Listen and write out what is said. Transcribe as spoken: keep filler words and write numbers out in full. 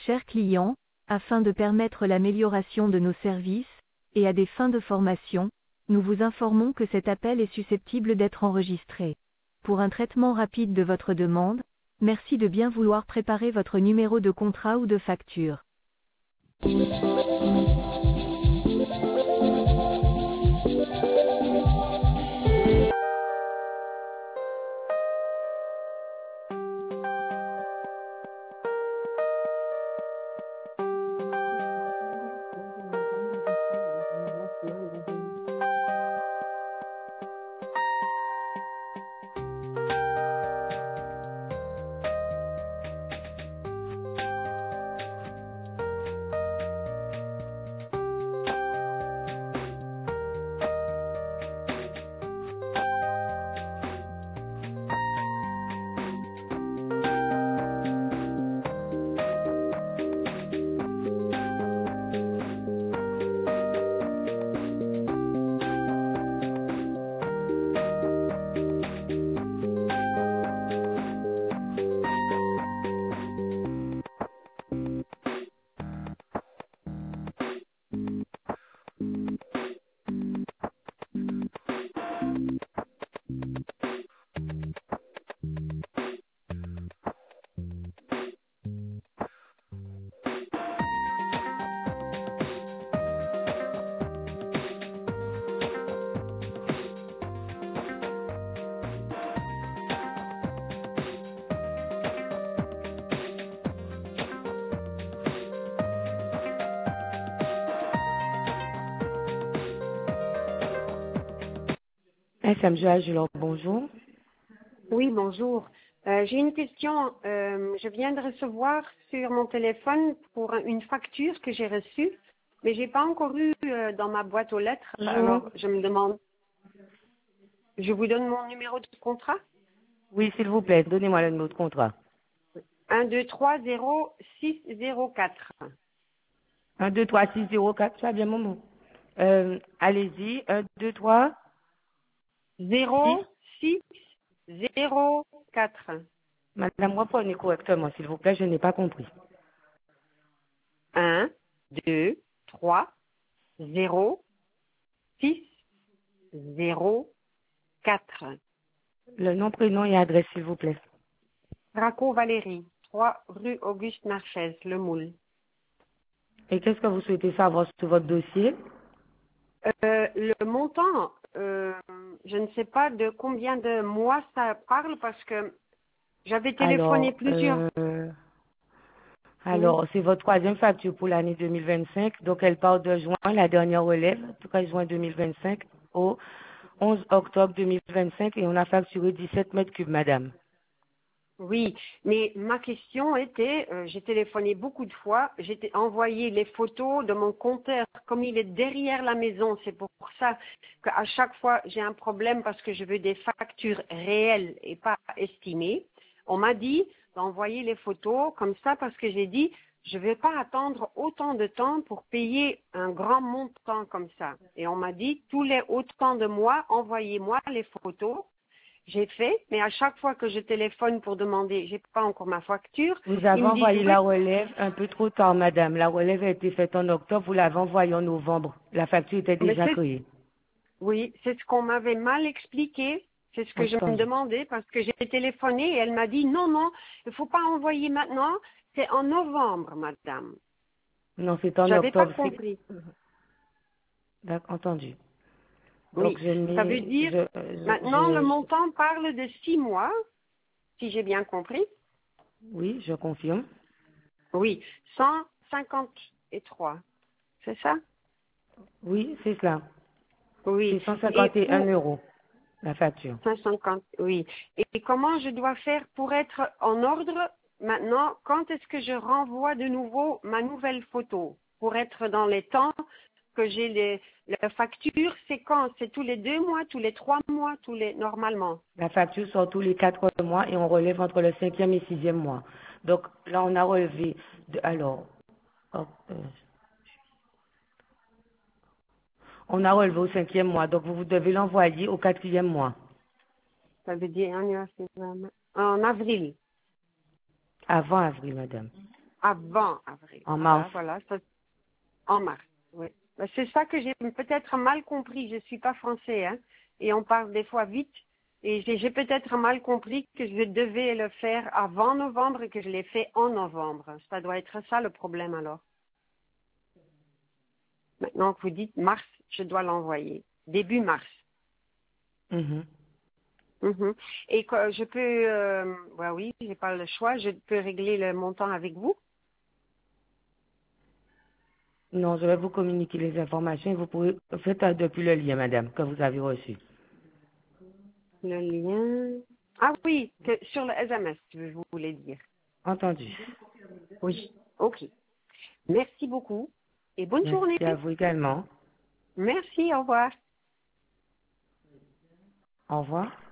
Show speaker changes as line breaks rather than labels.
Chers clients, afin de permettre l'amélioration de nos services, et à des fins de formation, nous vous informons que cet appel est susceptible d'être enregistré. Pour un traitement rapide de votre demande, merci de bien vouloir préparer votre numéro de contrat ou de facture.
F M Joa Julot, bonjour.
Oui, bonjour. Euh, J'ai une question. Euh, je viens de recevoir sur mon téléphone pour une facture que j'ai reçue, mais j'ai pas encore eu euh, dans ma boîte aux lettres.
Bonjour.
Alors, je me demande. Je vous donne mon numéro de contrat.
Oui, s'il vous plaît, donnez-moi le numéro de contrat.
un deux trois zéro six zéro quatre.
un, deux, trois, six, zéro, quatre, tu as bien mon mot. Euh, allez-y, un, deux, trois, six.
zéro six zéro quatre.
Madame, reprenez correctement, s'il vous plaît, je n'ai pas compris.
un deux trois zéro six zéro quatre.
Le nom, prénom et adresse, s'il vous plaît.
Raco Valérie, trois rue Auguste Marchès, Le Moule.
Et qu'est-ce que vous souhaitez savoir sur votre dossier?
Euh, le montant, euh, je ne sais pas de combien de mois ça parle parce que j'avais téléphoné
Alors,
plusieurs.
euh,
Oui.
alors c'est votre troisième facture pour l'année deux mille vingt-cinq. Donc, elle part de juin, la dernière relève, en tout cas juin deux mille vingt-cinq, au onze octobre deux mille vingt-cinq, et on a facturé dix-sept mètres cubes, madame.
Oui, mais ma question était, euh, j'ai téléphoné beaucoup de fois, j'ai t- envoyé les photos de mon compteur, comme il est derrière la maison, c'est pour ça qu'à chaque fois j'ai un problème parce que je veux des factures réelles et pas estimées. On m'a dit d'envoyer les photos comme ça parce que j'ai dit, je ne vais pas attendre autant de temps pour payer un grand montant comme ça. Et on m'a dit, tous les autant de mois, envoyez-moi les photos. J'ai fait, mais à chaque fois que je téléphone pour demander, j'ai pas encore ma facture,
Vous
ils
avez
me disent
envoyé
oui,
la relève un peu trop tard, madame. La relève a été faite en octobre, vous l'avez envoyée en novembre. La facture était
mais
déjà
c'est,
créée.
oui, c'est ce qu'on m'avait mal expliqué, c'est ce que je me
Entendu.
demandais parce que j'ai téléphoné et elle m'a dit non, non, il faut pas envoyer maintenant, c'est en novembre, madame.
Non, c'est en
J'avais pas
octobre. C'est...
compris.
D'accord, entendu. Donc,
Oui,
je
ça veut
mets,
dire
je, je,
maintenant le
je, je-
montant parle de six mois, si j'ai bien compris.
oui, je confirme.
Oui, cent cinquante-trois, c'est ça?
Oui, c'est cela.
Oui.
C'est cent
Et
cinquante et un
pour
euros, la facture.
cent cinquante, oui. Et comment je dois faire pour être en ordre maintenant? Quand est-ce que je renvoie de nouveau ma nouvelle photo? Pour être dans les temps que j'ai les, la facture, c'est quand? C'est tous les deux mois, tous les trois mois, tous les, normalement.
La facture sort tous les quatre mois et on relève entre le cinquième et sixième mois. Donc, là, on a relevé, de, alors, hop, euh, on a relevé au cinquième mois. Donc, vous, vous devez l'envoyer au quatrième mois.
Ça veut dire en en avril.
Avant avril, madame.
Avant avril.
En mars.
Voilà, voilà, ça, en mars, oui. Ben, c'est ça que j'ai peut-être mal compris. Je ne suis pas français, hein, et on parle des fois vite. Et j'ai, j'ai peut-être mal compris que je devais le faire avant novembre et que je l'ai fait en novembre. Ça doit être ça le problème alors. Maintenant que vous dites mars, je dois l'envoyer. Début mars.
Mhm.
Mhm. Et que je peux, euh, ouais, oui, j'ai pas le choix, je peux régler le montant avec vous.
Non, je vais vous communiquer les informations et vous pourrez faites euh, depuis le lien, madame, que vous avez reçu.
Le lien. Ah oui, que sur le S M S, je vous voulais dire.
Entendu.
Oui. Ok. Merci beaucoup et bonne journée.
Merci à vous également.
Merci, au revoir.
Au revoir.